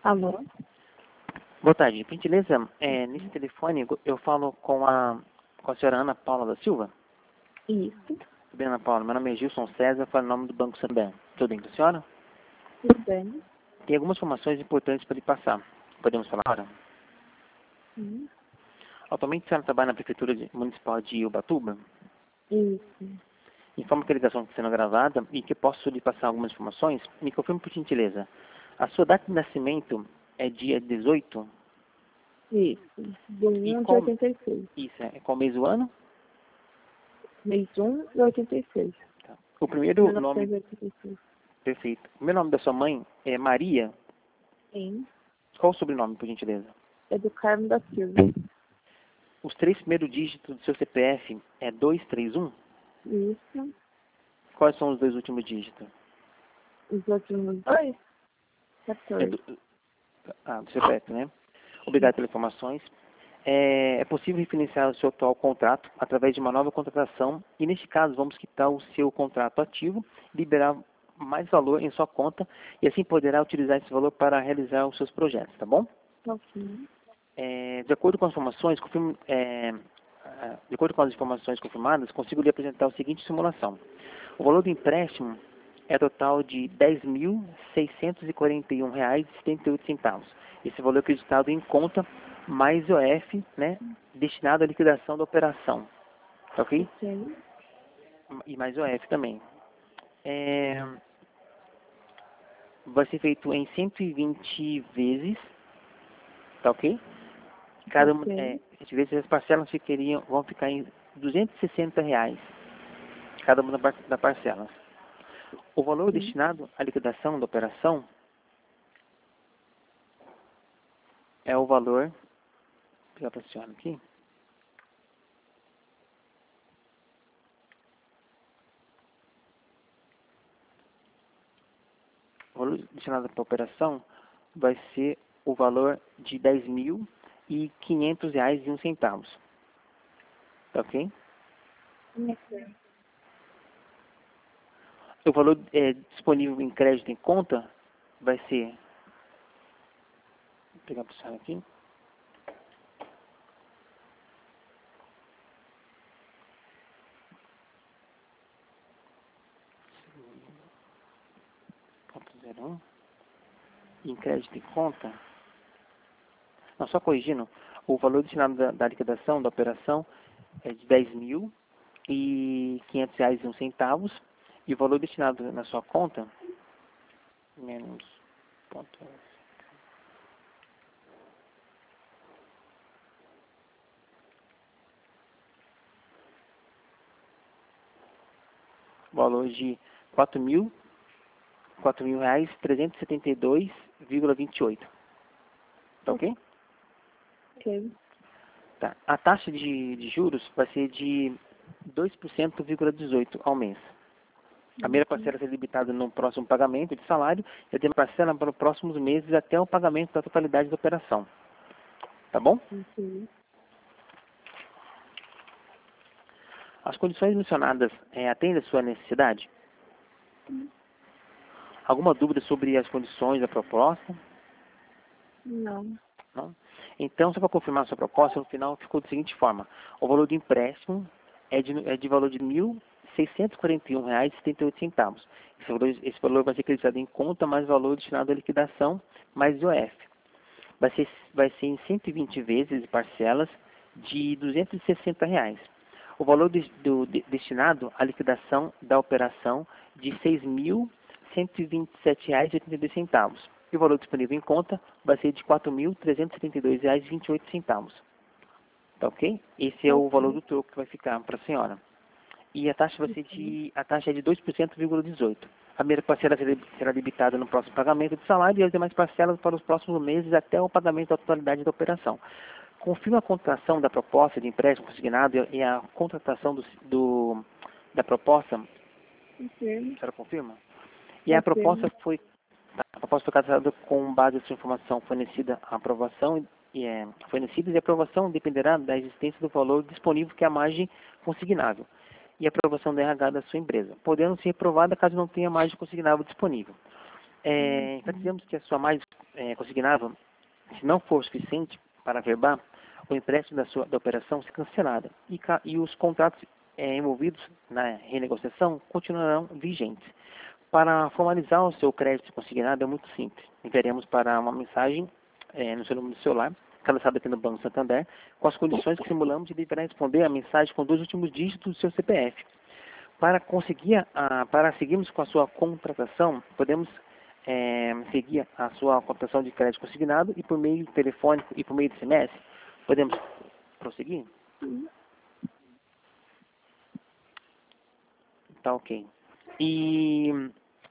Alô? Boa tarde. Por gentileza, nesse telefone eu falo com a senhora Ana Paula da Silva. Isso. Tudo bem, Ana Paula? Meu nome é Gilson César, falo em nome do Banco Santander. Tudo bem com a senhora? Tudo bem. Tem algumas informações importantes para lhe passar. Podemos falar agora? Sim. Atualmente a senhora trabalha na Prefeitura Municipal de Ubatuba. Isso. Informo que a ligação está sendo gravada e que posso lhe passar algumas informações. Me confirme, por gentileza. A sua data de nascimento é dia 18? Isso. Do 1 de qual... 86. Isso, é qual mês do ano? Mês 1 de 86. Tá. O primeiro nome... 1986. Perfeito. O primeiro nome da sua mãe é Maria. Sim. Qual o sobrenome, por gentileza? É do Carmo da Silva. Os 3 primeiros dígitos do seu CPF é 231? Isso. Quais são os 2 últimos dígitos? Os últimos dois? É 14. do CPF, né? Obrigado pelas informações. É possível refinanciar o seu atual contrato através de uma nova contratação e, neste caso, vamos quitar o seu contrato ativo, liberar mais valor em sua conta e assim poderá utilizar esse valor para realizar os seus projetos, tá bom? Ok. De acordo com as informações, de acordo com as informações confirmadas, consigo lhe apresentar a seguinte simulação. O valor do empréstimo é total de R$ 10.641,78. Esse valor é acreditado em conta mais IOF, né, destinado à liquidação da operação. Tá ok? Ok. E mais IOF também. Vai ser feito em 120 vezes, tá ok? Cada uma, Ok. 120 vezes as parcelas vão ficar em R$ 260, cada uma da parcela. O valor Sim. destinado à liquidação da operação é o valor, vou pegar para a senhora aqui, o valor destinado para a operação vai ser o valor de R$ 10.500,01. Tá ok? Ok. O valor disponível em crédito em conta vai ser, vou pegar para a senhora aqui, ponto 01, em crédito em conta, não, só corrigindo, o valor destinado da liquidação da operação é de R$ 10.500,01 e o valor destinado na sua conta menos ponto, valor de R$ 4.000,372,28. Tá ok? Ok. Tá. A taxa de juros vai ser de 2,18% ao mês. A primeira parcela será debitada no próximo pagamento de salário e a demais parcela para os próximos meses até o pagamento da totalidade da operação. Tá bom? Ok. As condições mencionadas atendem a sua necessidade? Alguma dúvida sobre as condições da proposta? Não. Não? Então, só para confirmar a sua proposta, no final ficou da seguinte forma. O valor do empréstimo é de valor de R$ 1.641,78. Esse valor vai ser acreditado em conta mais valor destinado à liquidação mais IOF. Vai ser em 120 vezes parcelas de R$ 260. O valor destinado à liquidação da operação de R$ 6.127,82. E o valor disponível em conta vai ser de R$ 4.372,28. Tá ok? Esse é o valor do troco que vai ficar para a senhora. E a taxa vai ser a taxa é de 2,18%. A primeira parcela será debitada no próximo pagamento de salário e as demais parcelas para os próximos meses até o pagamento da totalidade da operação. Confirma a contratação da proposta de empréstimo consignado e a contratação da proposta. Ok. A senhora confirma? E a proposta foi casada com base na sua informação fornecida a aprovação fornecidas e a aprovação dependerá da existência do valor disponível que é a margem consignável e a aprovação da RH da sua empresa, podendo ser aprovada caso não tenha margem consignável disponível. Enfatizamos que a sua margem consignável, se não for suficiente para averbar, o empréstimo da operação se cancelada e os contratos envolvidos na renegociação continuarão vigentes. Para formalizar o seu crédito consignado é muito simples. Enviaremos para uma mensagem no seu número de celular, cadastrado aqui no Banco Santander, com as condições que simulamos e deverá responder a mensagem com 2 últimos dígitos do seu CPF. Para seguirmos com a sua contratação, podemos seguir a sua contratação de crédito consignado e por meio telefônico e por meio de SMS. Podemos prosseguir? Tá ok. E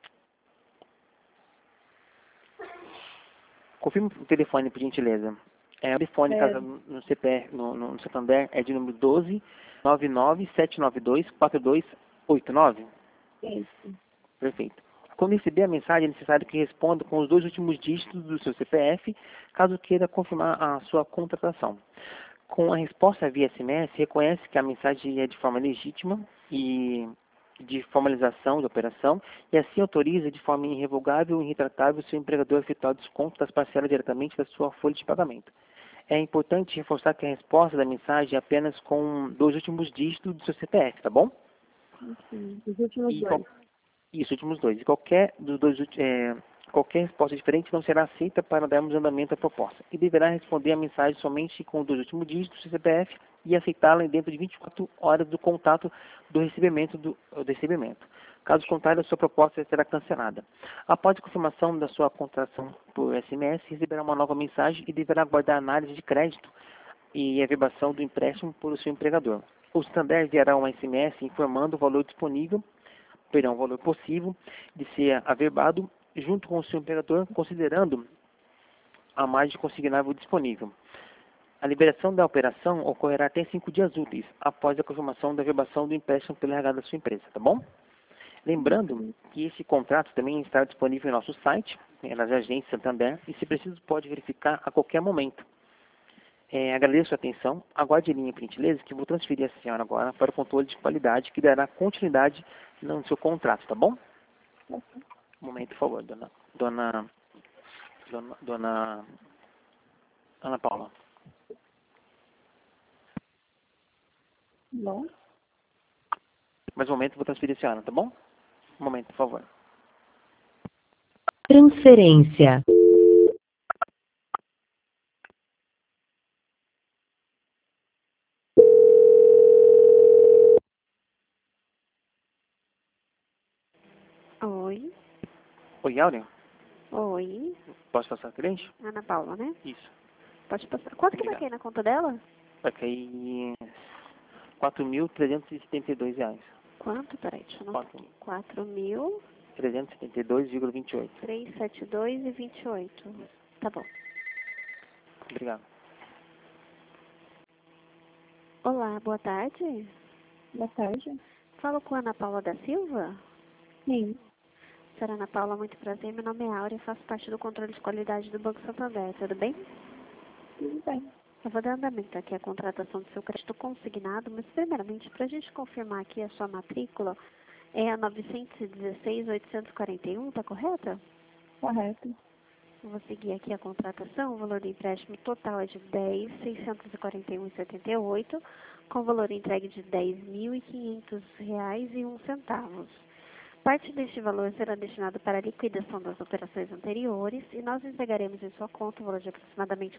confirme o telefone, por gentileza. O telefone, caso no CPF, no Santander, é de número 12 99 792 4289. Isso. Perfeito. Quando receber a mensagem, é necessário que responda com os 2 últimos dígitos do seu CPF, caso queira confirmar a sua contratação. Com a resposta via SMS, reconhece que a mensagem é de forma legítima e de formalização de operação e assim autoriza de forma irrevogável e irretratável o seu empregador a efetuar o desconto das parcelas diretamente da sua folha de pagamento. É importante reforçar que a resposta da mensagem é apenas com 2 últimos dígitos do seu CPF, tá bom? Sim. Os últimos dois. Isso, últimos 2. E qualquer resposta diferente não será aceita para darmos andamento à proposta. E deverá responder a mensagem somente com 2 últimos dígitos do seu CPF e aceitá-la dentro de 24 horas do contato do recebimento. Caso contrário, a sua proposta será cancelada. Após a confirmação da sua contratação por SMS, receberá uma nova mensagem e deverá aguardar a análise de crédito e a averbação do empréstimo por o seu empregador. O Santander enviará um SMS informando o valor o valor possível de ser averbado junto com o seu empregador, considerando a margem consignável disponível. A liberação da operação ocorrerá até 5 dias úteis após a confirmação da averbação do empréstimo pelo RH da sua empresa, tá bom? Lembrando que esse contrato também está disponível em nosso site, nas agências Santander, e se preciso pode verificar a qualquer momento. Agradeço a atenção, aguarde em linha, por gentileza, que vou transferir a senhora agora para o controle de qualidade, que dará continuidade no seu contrato, tá bom? Um momento, por favor, dona Ana Paula. Bom. Mais um momento, vou transferir a senhora, tá bom? Um momento, por favor. Transferência. Oi. Oi, Áurea? Oi. Posso passar a cliente? Ana Paula, né? Isso. Pode passar. Quanto que vai Obrigado. cair na conta dela? Vai cair R$ 4.372. Quanto? Peraí, deixa eu anotar aqui. 372,28. 4.372,28. Tá bom. Obrigado. Olá, boa tarde. Boa tarde. Falo com a Ana Paula da Silva? Sim. Senhora Ana Paula, muito prazer. Meu nome é Áurea e faço parte do controle de qualidade do Banco Santander. Tudo bem? Tudo bem. Eu vou dar andamento aqui à contratação do seu crédito consignado, mas primeiramente, para a gente confirmar aqui a sua matrícula, é a 916.841, tá correta? Correto. Eu vou seguir aqui a contratação. O valor do empréstimo total é de R$ 10.641,78, com valor entregue de R$ 10.500,01. Parte deste valor será destinado para a liquidação das operações anteriores e nós entregaremos em sua conta o valor de aproximadamente R$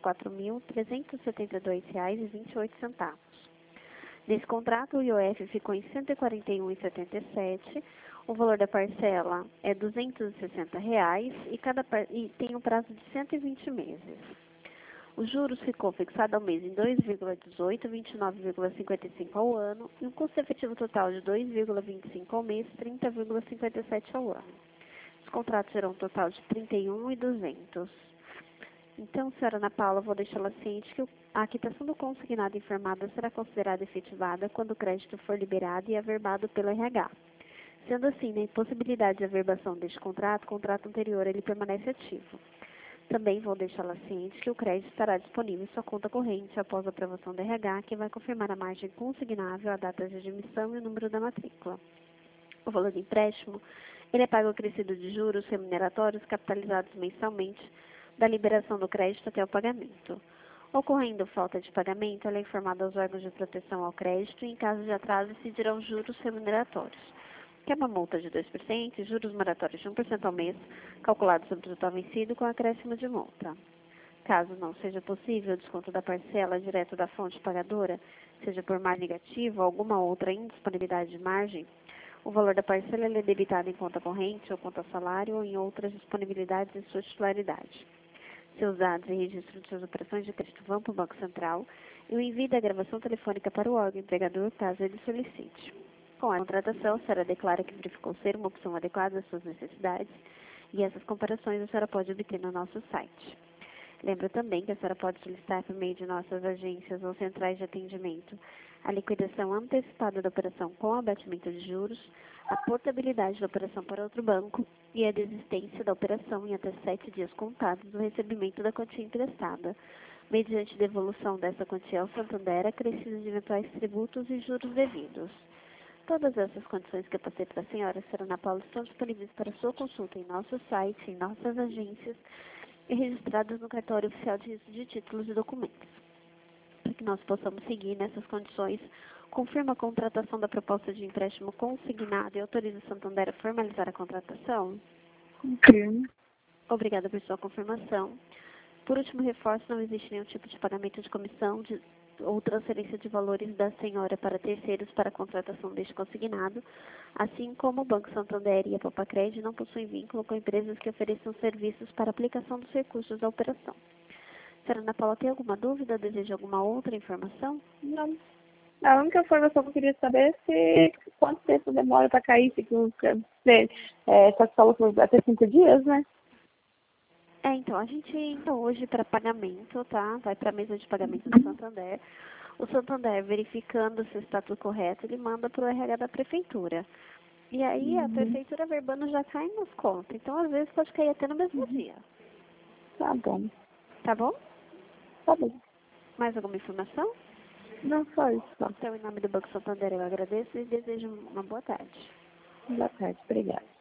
4.372,28. Nesse contrato, o IOF ficou em R$ 141,77. O valor da parcela é R$ 260 e tem um prazo de 120 meses. Os juros ficou fixado ao mês em 2,18, 29,55 ao ano e um custo efetivo total de 2,25 ao mês, 30,57 ao ano. Os contratos serão um total de 31.200. Então, senhora Ana Paula, vou deixá-la ciente que a quitação do consignado informado será considerada efetivada quando o crédito for liberado e averbado pelo RH. Sendo assim, na impossibilidade de averbação deste contrato, o contrato anterior ele permanece ativo. Também vou deixá-la ciente que o crédito estará disponível em sua conta corrente após a aprovação do RH, que vai confirmar a margem consignável, a data de admissão e o número da matrícula. O valor do empréstimo Ele é pago acrescido de juros remuneratórios capitalizados mensalmente da liberação do crédito até o pagamento. Ocorrendo falta de pagamento, ela é informada aos órgãos de proteção ao crédito e, em caso de atraso, incidirão juros remuneratórios, que é uma multa de 2% e juros moratórios de 1% ao mês, calculados sobre o total vencido com acréscimo de multa. Caso não seja possível o desconto da parcela direto da fonte pagadora, seja por margem negativa ou alguma outra indisponibilidade de margem, o valor da parcela é debitado em conta corrente ou conta salário ou em outras disponibilidades de sua titularidade. Seus dados e registro de suas operações de crédito vão para o Banco Central e o envio da gravação telefônica para o órgão empregador caso ele solicite. Com a contratação, a senhora declara que verificou ser uma opção adequada às suas necessidades e essas comparações a senhora pode obter no nosso site. Lembra também que a senhora pode solicitar por meio de nossas agências ou centrais de atendimento a liquidação antecipada da operação com abatimento de juros, a portabilidade da operação para outro banco e a desistência da operação em até 7 dias contados do recebimento da quantia emprestada, mediante devolução dessa quantia ao Santander acrescido de eventuais tributos e juros devidos. Todas essas condições que eu passei para a senhora, senhora Ana Paula, estão disponíveis para sua consulta em nosso site, em nossas agências e registradas no cartório oficial de registro de títulos e documentos. Para que nós possamos seguir nessas condições, confirma a contratação da proposta de empréstimo consignado e autoriza o Santander a formalizar a contratação? Confirmo. Obrigada por sua confirmação. Por último, reforço, não existe nenhum tipo de pagamento de comissão ou transferência de valores da senhora para terceiros para a contratação deste consignado, assim como o Banco Santander e a Popacred não possuem vínculo com empresas que ofereçam serviços para aplicação dos recursos da operação. Senhora Ana Paula, tem alguma dúvida? Deseja alguma outra informação? Não. A única informação que eu queria saber é se quanto tempo demora para cair, só que falou que até 5 dias, né? Então, a gente entra hoje para pagamento, tá? Vai para a mesa de pagamento do Santander. O Santander, verificando se está tudo correto, ele manda para o RH da prefeitura. E aí a prefeitura verbando já cai nas contas. Então, às vezes, pode cair até no mesmo dia. Tá bom. Tá bom? Tá bom. Mais alguma informação? Não, só isso. Só. Então, em nome do Banco Santander, eu agradeço e desejo uma boa tarde. Boa tarde. Obrigada.